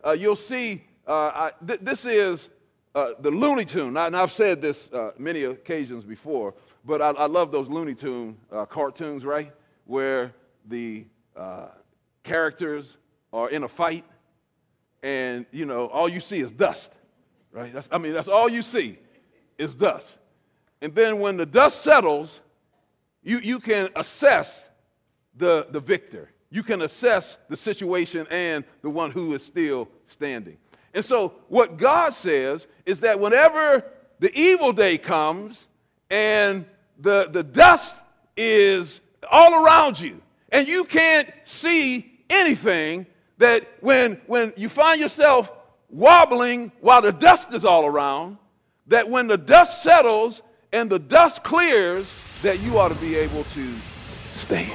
you'll see this is the Looney Tune. And I've said this many occasions before, but I love those Looney Tune cartoons, right? Where the characters are in a fight, and all you see is dust, right? That's all you see is dust. And then when the dust settles, you can assess the victor. You can assess the situation and the one who is still standing. And so what God says is that whenever the evil day comes and the dust is all around you and you can't see anything, that when you find yourself wobbling while the dust is all around, that when the dust settles and the dust clears, that you ought to be able to stand.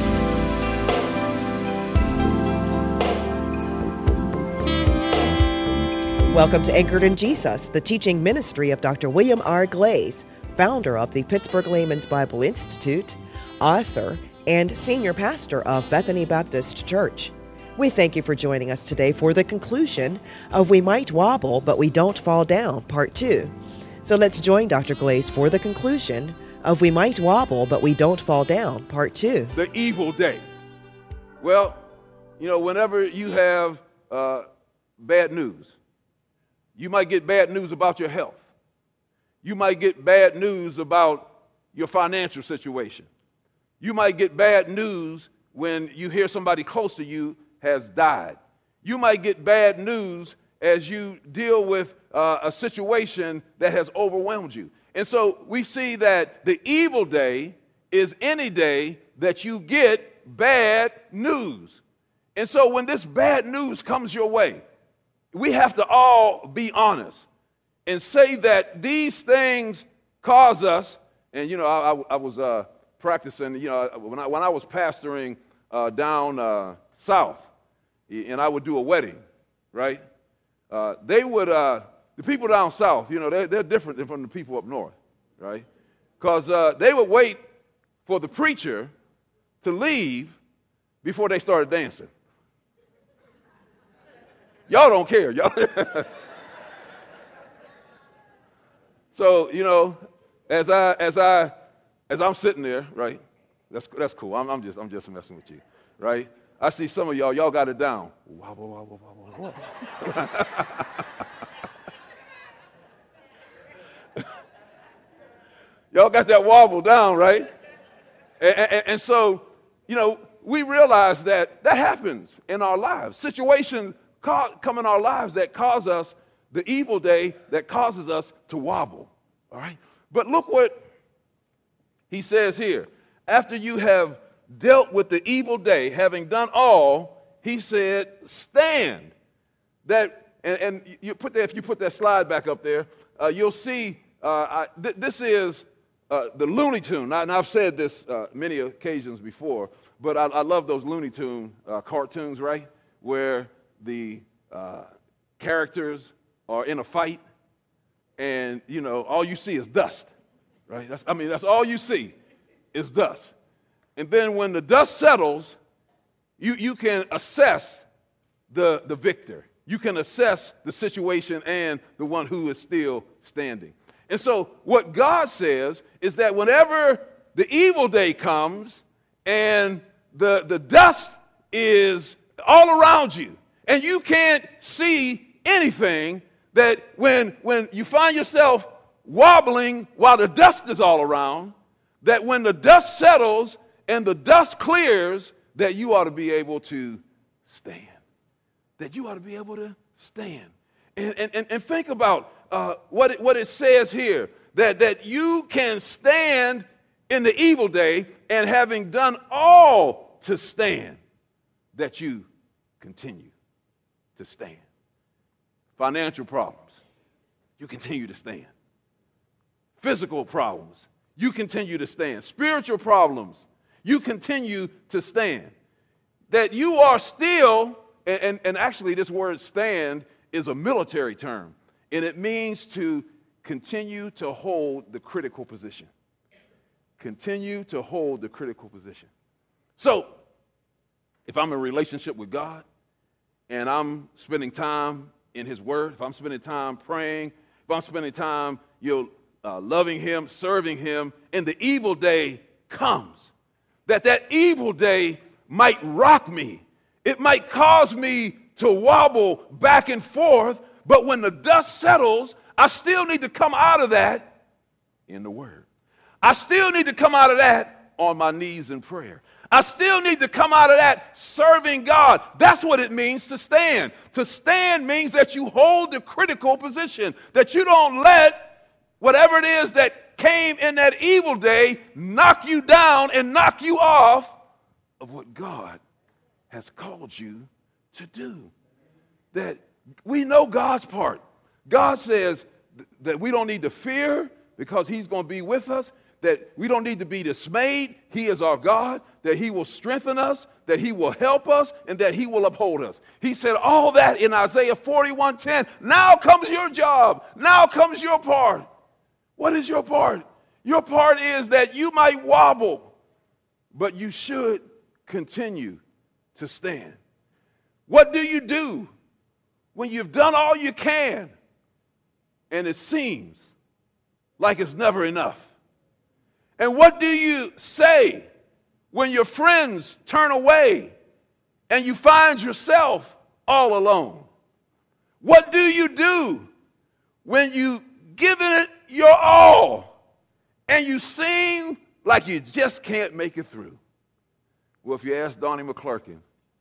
Welcome to Anchored in Jesus, the teaching ministry of Dr. William R. Glaze, founder of the Pittsburgh Layman's Bible Institute, author, and senior pastor of Bethany Baptist Church. We thank you for joining us today for the conclusion of We Might Wobble, But We Don't Fall Down, Part 2. So let's join Dr. Glaze for the conclusion of We Might Wobble, But We Don't Fall Down, Part 2. The evil day. Well, whenever you have bad news, you might get bad news about your health. You might get bad news about your financial situation. You might get bad news when you hear somebody close to you has died. You might get bad news as you deal with a situation that has overwhelmed you. And so we see that the evil day is any day that you get bad news. And so when this bad news comes your way, we have to all be honest and say that these things cause us. And I was practicing. When I was pastoring down south, and I would do a wedding, right? The people down south, they're different than from the people up north, right? Because they would wait for the preacher to leave before they started dancing. Y'all don't care, y'all. So, as I'm sitting there, right? That's cool. I'm just messing with you, right? I see some of y'all got it down. Wobble, wobble, wobble, wobble. Y'all got that wobble down, right? And so, we realize that happens in our lives. Situations come in our lives that cause us the evil day, that causes us to wobble, all right? But look what he says here. After you have dealt with the evil day, having done all, he said, stand. And you put that, if you put that slide back up there, you'll see this is the Looney Tune. And I've said this many occasions before, but I love those Looney Tune cartoons, right? Where the characters are in a fight, and all you see is dust, right? That's all you see is dust. And then when the dust settles, you can assess the victor. You can assess the situation and the one who is still standing. And so what God says is that whenever the evil day comes and the dust is all around you, and you can't see anything, that when you find yourself wobbling while the dust is all around, that when the dust settles and the dust clears, that you ought to be able to stand. That you ought to be able to stand. And think about what it says here, that you can stand in the evil day, and having done all to stand, that you continue to stand. Financial problems, you continue to stand. Physical problems, you continue to stand. Spiritual problems, you continue to stand. That you are still, and actually this word stand is a military term, and it means to continue to hold the critical position. Continue to hold the critical position. So, if I'm in a relationship with God, and I'm spending time in his word, if I'm spending time praying, if I'm spending time loving him, serving him, and the evil day comes, that evil day might rock me. It might cause me to wobble back and forth, but when the dust settles, I still need to come out of that in the word. I still need to come out of that on my knees in prayer. I still need to come out of that serving God. That's what it means to stand. To stand means that you hold the critical position, that you don't let whatever it is that came in that evil day knock you down and knock you off of what God has called you to do. That we know God's part. God says that we don't need to fear because he's going to be with us, that we don't need to be dismayed. He is our God, that he will strengthen us, that he will help us, and that he will uphold us. He said all that in Isaiah 41:10. Now comes your job. Now comes your part. What is your part? Your part is that you might wobble, but you should continue to stand. What do you do when you've done all you can and it seems like it's never enough? And what do you say when your friends turn away and you find yourself all alone? What do you do when you've given it your all and you seem like you just can't make it through? Well, if you ask Donnie McClurkin,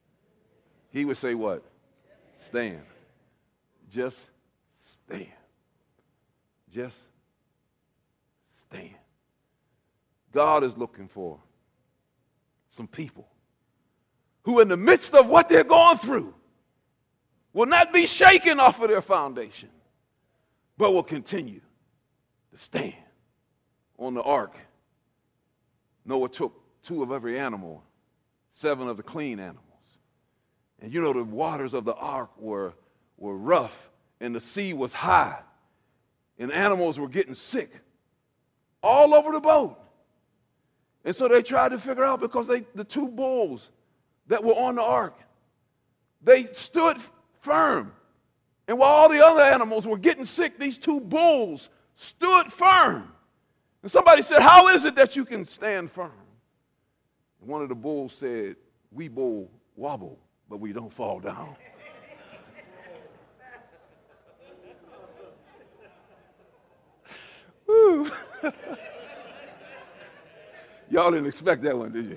he would say what? Stand. Just stand. Just stand. God is looking for some people who in the midst of what they're going through will not be shaken off of their foundation, but will continue to stand. On the ark, Noah took 2 of every animal, 7 of the clean animals. And you know the waters of the ark were rough and the sea was high and animals were getting sick all over the boat. And so they tried to figure out, because the 2 bulls that were on the ark, they stood firm. And while all the other animals were getting sick, these 2 bulls stood firm. And somebody said, how is it that you can stand firm? And one of the bulls said, we bull wobble, but we don't fall down. Woo. Y'all didn't expect that one, did you?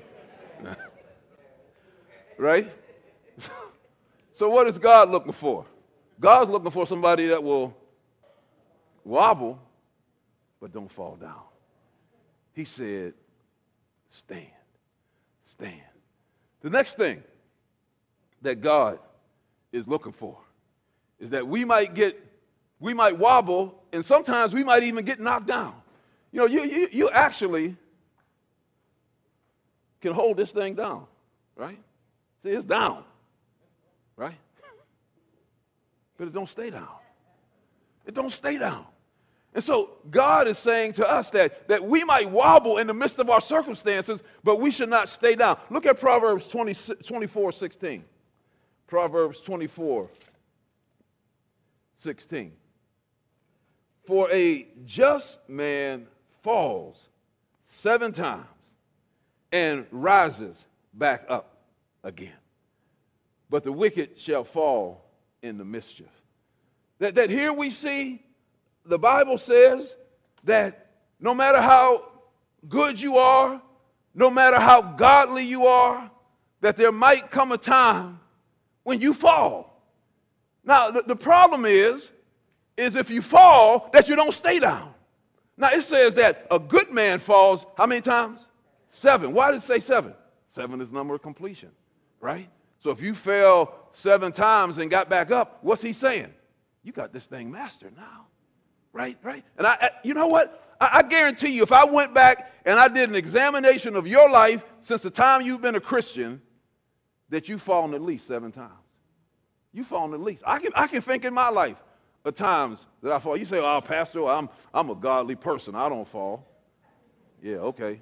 Right? So what is God looking for? God's looking for somebody that will wobble, but don't fall down. He said, stand, stand. The next thing that God is looking for is that we might wobble, and sometimes we might even get knocked down. You know, you actually can hold this thing down, right? See, it's down, right? But it don't stay down. It don't stay down. And so God is saying to us that we might wobble in the midst of our circumstances, but we should not stay down. Look at Proverbs 24:16. Proverbs 24:16. For a just man falls 7 times and rises back up again, but the wicked shall fall in the mischief. That here we see, the Bible says that no matter how good you are, no matter how godly you are, that there might come a time when you fall. Now, the problem is if you fall, that you don't stay down. Now, it says that a good man falls how many times? 7. Why did it say 7? 7 is the number of completion, right? So if you fell 7 times and got back up, what's he saying? You got this thing mastered now, right? And you know what? I guarantee you, if I went back and I did an examination of your life since the time you've been a Christian, that you've fallen at least 7 times. You've fallen at least. I can think in my life of times that I fall. You say, oh, Pastor, I'm a godly person. I don't fall. Yeah, okay.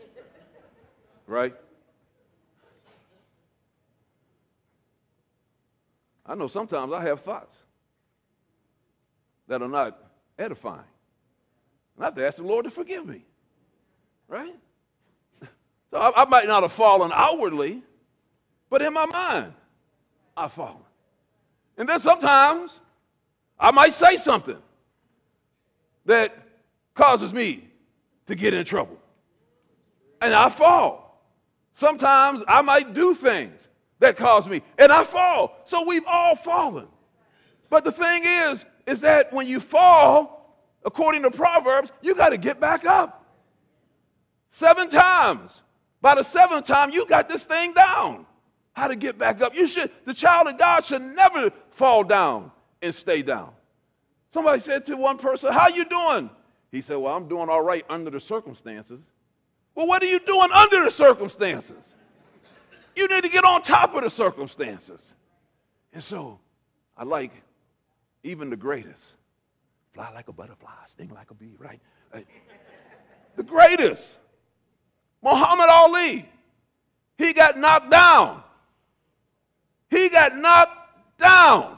Right? I know sometimes I have thoughts that are not edifying. And I have to ask the Lord to forgive me, right? So I might not have fallen outwardly, but in my mind, I've fallen. And then sometimes I might say something that causes me to get in trouble. And I fall. Sometimes I might do things that cause me, and I fall. So we've all fallen. But the thing is that when you fall, according to Proverbs, you got to get back up. 7 times. By the 7th time, you got this thing down. How to get back up. The child of God should never fall down and stay down. Somebody said to one person, how you doing? He said, well, I'm doing all right under the circumstances. Well, what are you doing under the circumstances? You need to get on top of the circumstances. And so I like even the greatest. Fly like a butterfly, sting like a bee, right? The greatest. Muhammad Ali. He got knocked down. He got knocked down.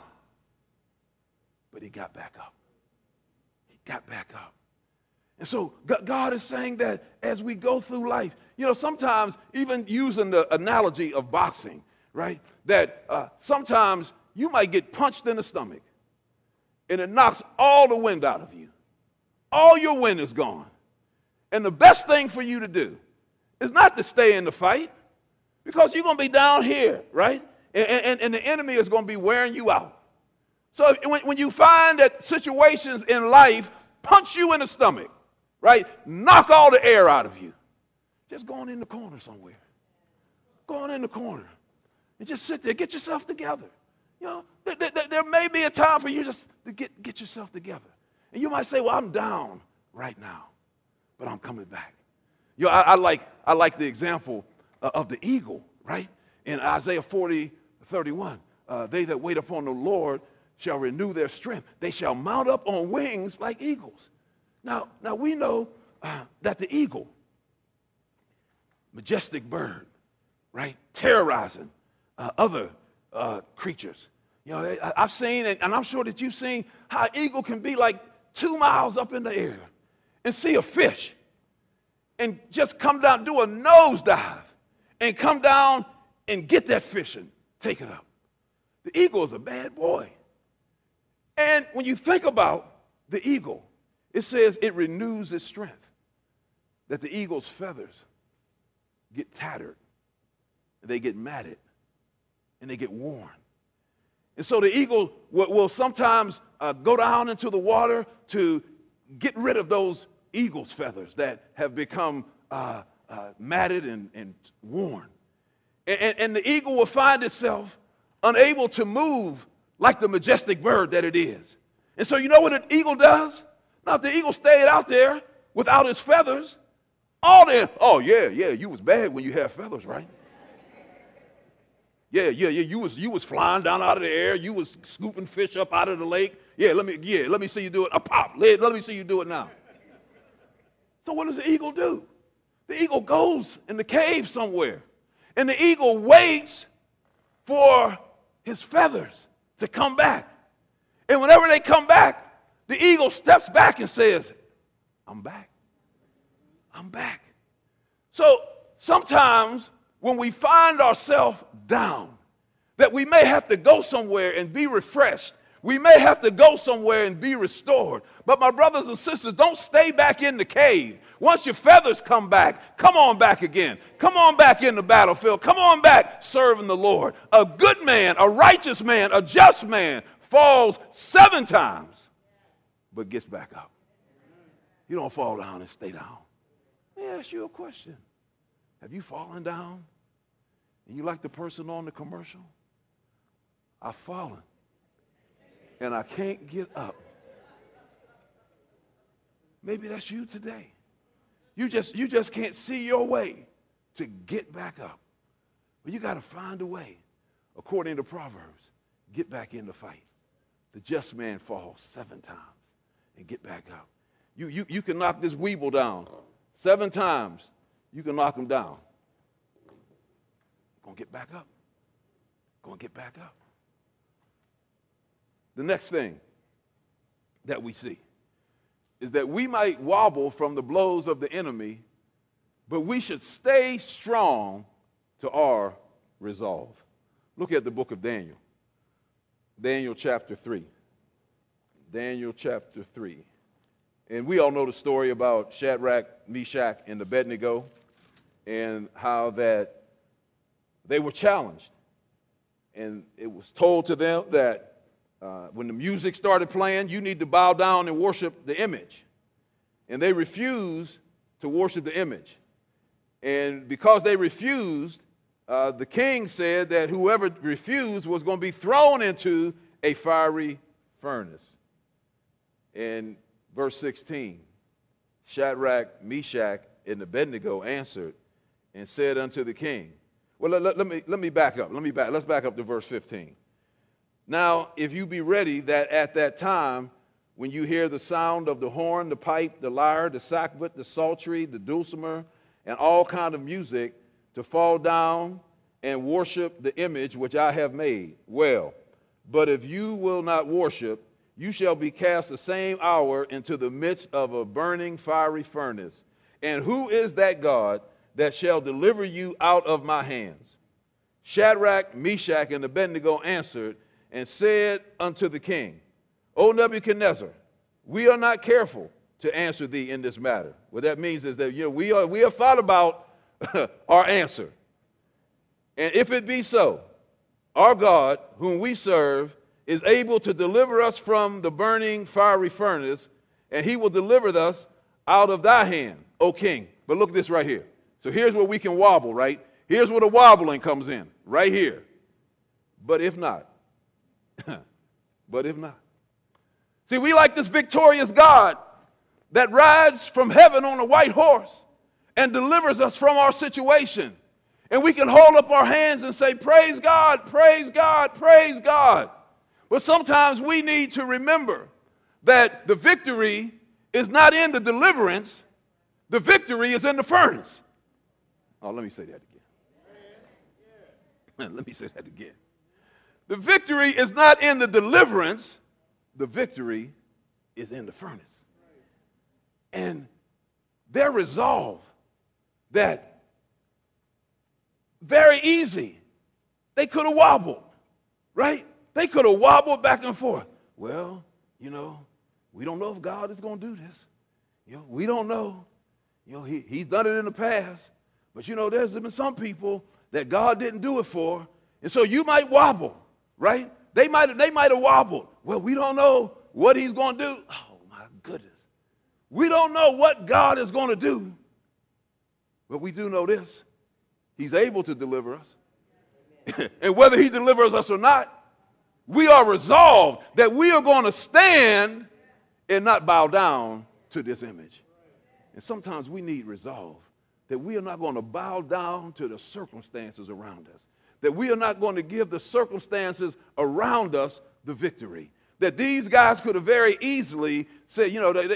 But he got back up. He got back up. And so God is saying that as we go through life, sometimes even using the analogy of boxing, right, that sometimes you might get punched in the stomach and it knocks all the wind out of you. All your wind is gone. And the best thing for you to do is not to stay in the fight because you're going to be down here, right? And the enemy is going to be wearing you out. So when you find that situations in life punch you in the stomach, right, knock all the air out of you, just go on in the corner somewhere. Go on in the corner and just sit there. Get yourself together. There may be a time for you just to get yourself together. And you might say, well, I'm down right now, but I'm coming back. I like the example of the eagle, right? In Isaiah 40:31, they that wait upon the Lord shall renew their strength. They shall mount up on wings like eagles. Now we know that the eagle, majestic bird, right, terrorizing other creatures. I've seen, and I'm sure that you've seen how an eagle can be like 2 miles up in the air and see a fish and just come down, do a nosedive, and come down and get that fish and take it up. The eagle is a bad boy. And when you think about the eagle, it says it renews its strength, that the eagle's feathers get tattered, and they get matted, and they get worn. And so the eagle will sometimes go down into the water to get rid of those eagle's feathers that have become matted and worn. And the eagle will find itself unable to move like the majestic bird that it is. And so you know what an eagle does? Now, if the eagle stayed out there without his feathers, oh yeah, you was bad when you had feathers, right? Yeah, you was flying down out of the air. You was scooping fish up out of the lake. Let me see you do it. A pop. Let me see you do it now. So what does the eagle do? The eagle goes in the cave somewhere, and the eagle waits for his feathers to come back. And whenever they come back, the eagle steps back and says, I'm back. I'm back. So sometimes when we find ourselves down, that we may have to go somewhere and be refreshed. We may have to go somewhere and be restored. But my brothers and sisters, don't stay back in the cave. Once your feathers come back, come on back again. Come on back in the battlefield. Come on back serving the Lord. A good man, a righteous man, a just man falls 7 times, but gets back up. You don't fall down and stay down. Let me ask you a question. Have you fallen down? And you like the person on the commercial? I've fallen, and I can't get up. Maybe that's you today. You just can't see your way to get back up. But you got to find a way, according to Proverbs, get back in the fight. The just man falls 7 times and get back up. You can knock this weeble down 7 times. You can knock him down. Gonna get back up. Gonna get back up. the next thing that we see is that we might wobble from the blows of the enemy, but we should stay strong to our resolve. Look at the book of Daniel. Daniel chapter 3. Daniel chapter 3. And we all know the story about Shadrach, Meshach, and Abednego, and how that they were challenged. And it was told to them that when the music started playing, you need to bow down and worship the image. And they refused to worship the image. And because they refused, the king said that whoever refused was going to be thrown into a fiery furnace. In verse 16, Shadrach, Meshach, and Abednego answered and said unto the king, well, let me back up. Let's back up to verse 15. Now, if you be ready that at that time, when you hear the sound of the horn, the pipe, the lyre, the sackbut, the psaltery, the dulcimer, and all kind of music, to fall down and worship the image which I have made. Well, but if you will not worship, you shall be cast the same hour into the midst of a burning fiery furnace. And who is that God that shall deliver you out of my hands? Shadrach, Meshach, and Abednego answered and said unto the king, O Nebuchadnezzar, we are not careful to answer thee in this matter. What that means is that we have thought about our answer. And if it be so, our God, whom we serve, is able to deliver us from the burning fiery furnace, and he will deliver us out of thy hand, O king. But look at this right here. So here's where we can wobble, right? Here's where the wobbling comes in, right here. But if not, but if not. See, we like this victorious God that rides from heaven on a white horse and delivers us from our situation. And we can hold up our hands and say, praise God, praise God, praise God. But sometimes we need to remember that the victory is not in the deliverance. The victory is in the furnace. Oh, let me say that again. Let me say that again. The victory is not in the deliverance. The victory is in the furnace. And their resolve that very easy, they could have wobbled, right? They could have wobbled back and forth. Well, we don't know if God is going to do this. We don't know. He's done it in the past. But, there's been some people that God didn't do it for. And so you might wobble, right? They might have wobbled. Well, we don't know what he's going to do. Oh, my goodness. We don't know what God is going to do. But we do know this. He's able to deliver us. And whether he delivers us or not, we are resolved that we are going to stand and not bow down to this image. And sometimes we need resolve that we are not going to bow down to the circumstances around us, that we are not going to give the circumstances around us the victory, that these guys could have very easily said,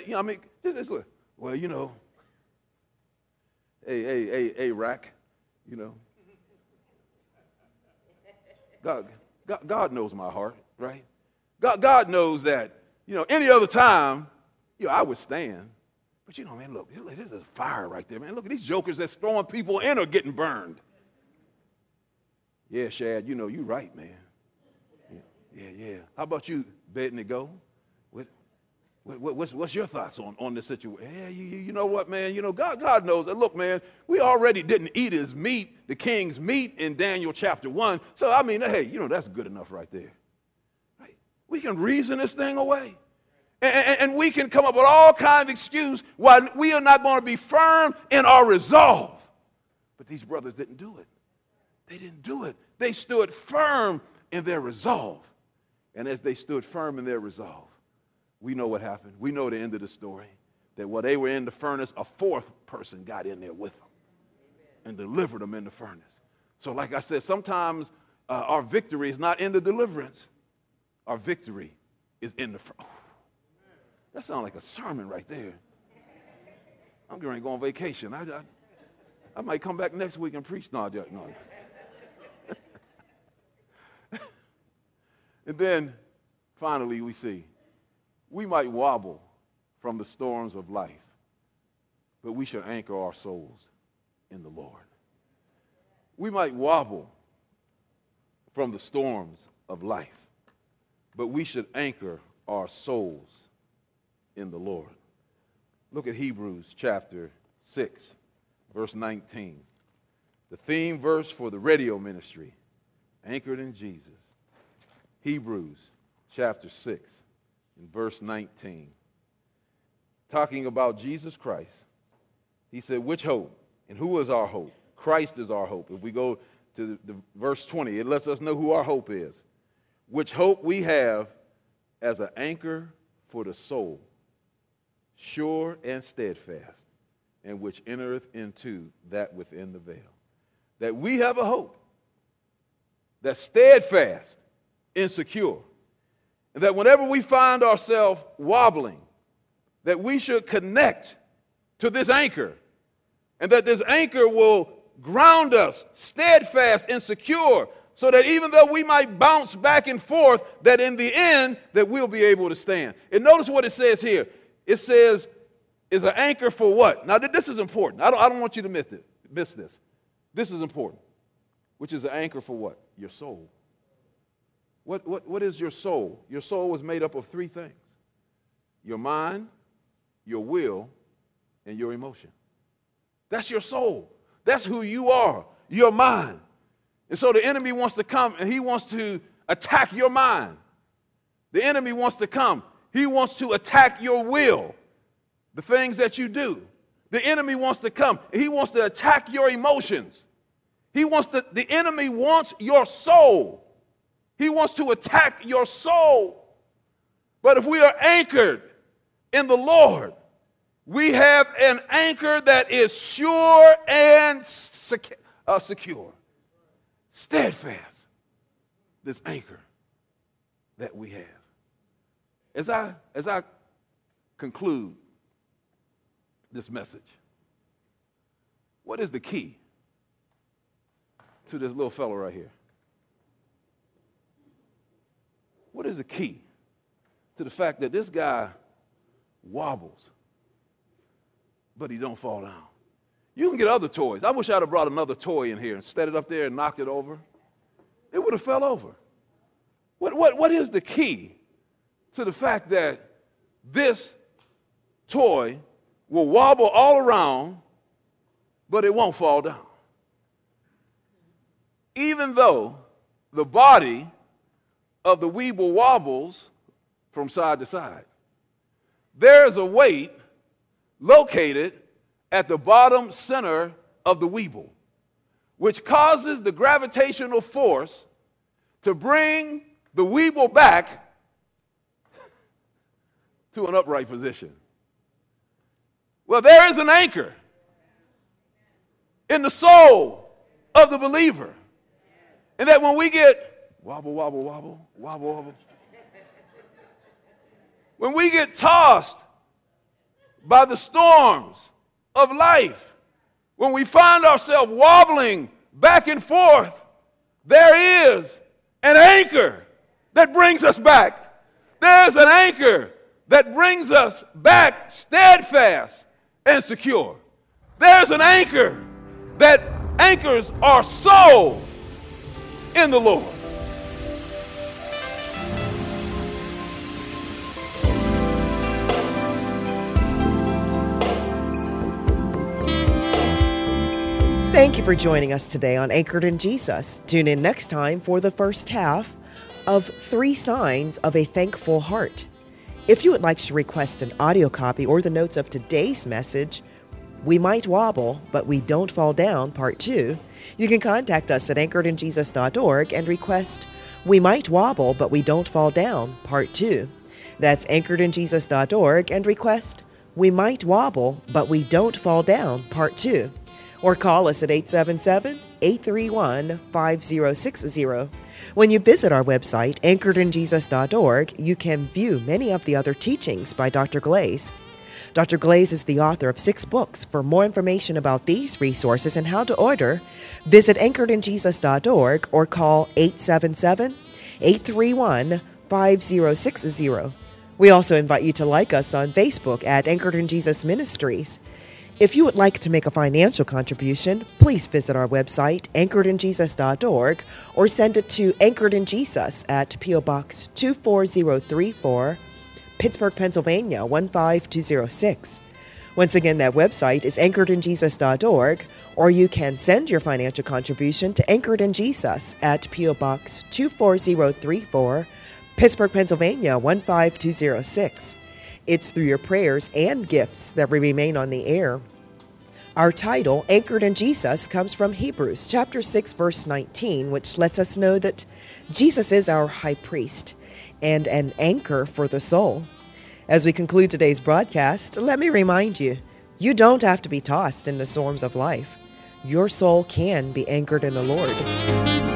hey, Rack, God knows my heart, right? God knows that, any other time, I would stand. But man, look, there's a fire right there, man. Look at these jokers that's throwing people in or getting burned. Yeah, Shad, you're right, man. Yeah. How about you, Abednego? What's your thoughts on this situation? Yeah, you know what, man? God knows that. Look, man, we already didn't eat his meat, the king's meat, in Daniel chapter 1. So, hey, that's good enough right there. Right? We can reason this thing away. And we can come up with all kinds of excuses why we are not going to be firm in our resolve. But these brothers didn't do it. They didn't do it. They stood firm in their resolve. And as they stood firm in their resolve, we know what happened. We know the end of the story. That while they were in the furnace, a fourth person got in there with them and delivered them in the furnace. So like I said, sometimes our victory is not in the deliverance. Our victory is in the furnace. That sounds like a sermon right there. I'm going to go on vacation. I might come back next week and preach. No. And then finally, we see we might wobble from the storms of life, but we should anchor our souls in the Lord. We might wobble from the storms of life, but we should anchor our souls in the Lord. Look at Hebrews chapter 6, verse 19. The theme verse for the radio ministry, anchored in Jesus. Hebrews chapter 6 and verse 19. Talking about Jesus Christ, he said, which hope? And who is our hope? Christ is our hope. If we go to the verse 20, it lets us know who our hope is. Which hope we have as an anchor for the soul, sure and steadfast, and which entereth into that within the veil. That we have a hope that's steadfast and secure. And that whenever we find ourselves wobbling, that we should connect to this anchor. And that this anchor will ground us steadfast and secure, so that even though we might bounce back and forth, that in the end, that we'll be able to stand. And notice what it says here. It says, is an anchor for what? Now, this is important. I don't want you to miss this. This is important. Which is an anchor for what? Your soul. What is your soul? Your soul is made up of three things. Your mind, your will, and your emotion. That's your soul. That's who you are, your mind. And so the enemy wants to come and he wants to attack your mind. The enemy wants to come. He wants to attack your will, the things that you do. The enemy wants to come and he wants to attack your emotions. The enemy wants your soul. He wants to attack your soul. But if we are anchored in the Lord, we have an anchor that is sure and secure. Steadfast. This anchor that we have. As I conclude this message, what is the key to this little fellow right here? What is the key to the fact that this guy wobbles, but he don't fall down? You can get other toys. I wish I'd have brought another toy in here and set it up there and knocked it over. It would have fell over. What is the key to the fact that this toy will wobble all around, but it won't fall down? Even though the body of the Weeble wobbles from side to side, there is a weight located at the bottom center of the Weeble, which causes the gravitational force to bring the Weeble back to an upright position. Well, there is an anchor in the soul of the believer. And that when we get wobble, wobble, wobble, wobble, wobble, when we get tossed by the storms of life, when we find ourselves wobbling back and forth, there is an anchor that brings us back. There's an anchor that brings us back steadfast and secure. There's an anchor that anchors our soul in the Lord. Thank you for joining us today on Anchored in Jesus. Tune in next time for the first half of 3 Signs of a Thankful Heart. If you would like to request an audio copy or the notes of today's message, We Might Wobble, But We Don't Fall Down, Part 2, you can contact us at anchoredinjesus.org and request We Might Wobble, But We Don't Fall Down, Part 2. That's anchoredinjesus.org and request We Might Wobble, But We Don't Fall Down, Part 2. Or call us at 877-831-5060. When you visit our website, anchoredinjesus.org, you can view many of the other teachings by Dr. Glaze. Dr. Glaze is the author of 6 books. For more information about these resources and how to order, visit anchoredinjesus.org or call 877-831-5060. 5060. We also invite you to like us on Facebook at Anchored in Jesus Ministries. If you would like to make a financial contribution, please visit our website, anchoredinjesus.org, or send it to Anchored in Jesus at P.O. Box 24034, Pittsburgh, Pennsylvania 15206. Once again, that website is anchoredinjesus.org, or you can send your financial contribution to Anchored in Jesus at P.O. Box 24034, Pittsburgh, Pennsylvania 15206. It's through your prayers and gifts that we remain on the air. Our title, Anchored in Jesus, comes from Hebrews chapter 6, verse 19, which lets us know that Jesus is our high priest and an anchor for the soul. As we conclude today's broadcast, let me remind you, you don't have to be tossed in the storms of life. Your soul can be anchored in the Lord.